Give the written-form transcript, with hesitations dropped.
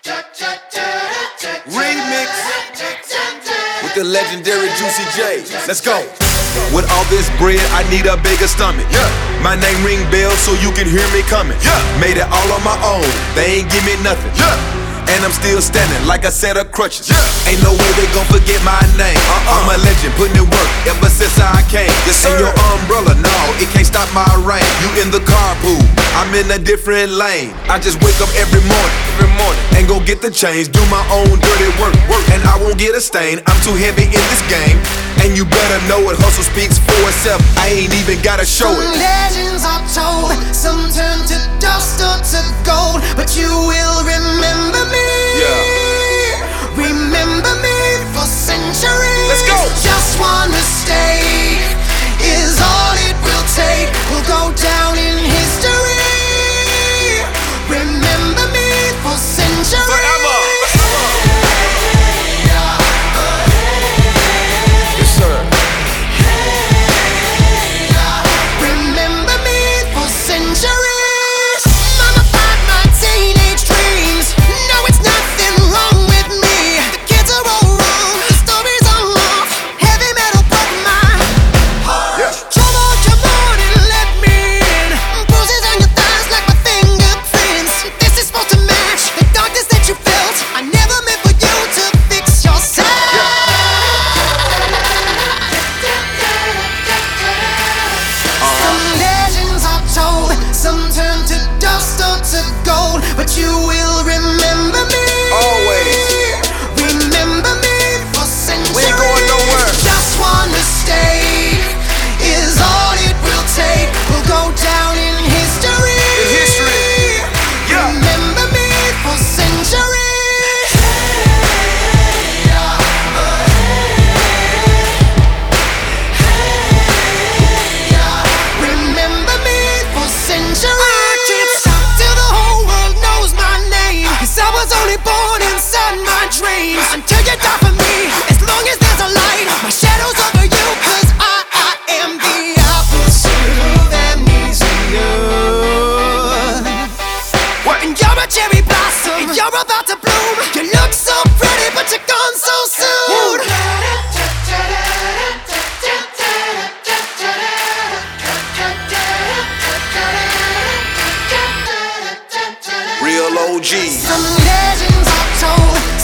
Remix with the legendary Juicy J. Let's go. With all this bread, I need a bigger stomach. Yeah. My name ring bells so you can hear me coming. Yeah. Made it all on my own, they ain't give me nothing. Yeah. And I'm still standing like a set of crutches. Yeah. Ain't no way they gon' forget my name. I'm a legend, putting in work ever since I came. Yes, and your umbrella, no, it can't stop my rain. You in the carpool, I'm in a different lane. I just wake up every morning, and go get the change, do my own dirty work, and I won't get a stain. I'm too heavy in this game, and you better know it. Hustle speaks for itself, I ain't even gotta show it. Some legends are told, some turn to dust or to gold, but you will remember me. Yeah. Remember me for centuries. Let's go. Just one mistake is all it will take. We'll go down in history. Remember me for centuries. Forever. Yes, sir. Remember me for centuries. Mummified my teenage dreams. No, it's nothing wrong with me. The kids are all wrong. The stories are off. Heavy metal broke my heart. Yeah. Come on and let me in. Bruises on your thighs like my fingerprints. This is supposed to match the darkness that you felt. I never meant for you to fix yourself. Some legends are told, some turn to dust or to gold, but you will remember me. Always. Remember me for centuries. We ain't going nowhere. Just one mistake is all it will take. We'll go down in history. In history. Yeah. Remember me for centuries. Remember me for centuries. I can't stop till the whole world knows my name, 'cause I was only born inside my dreams. Until you die for me, as long as there's a light, my shadow's over you, 'cause I am the opposite of amnesia. What? And you're a cherry blossom, and you're about to bloom. You look so pretty, but you're gone so soon. Real OG. Some legends are told,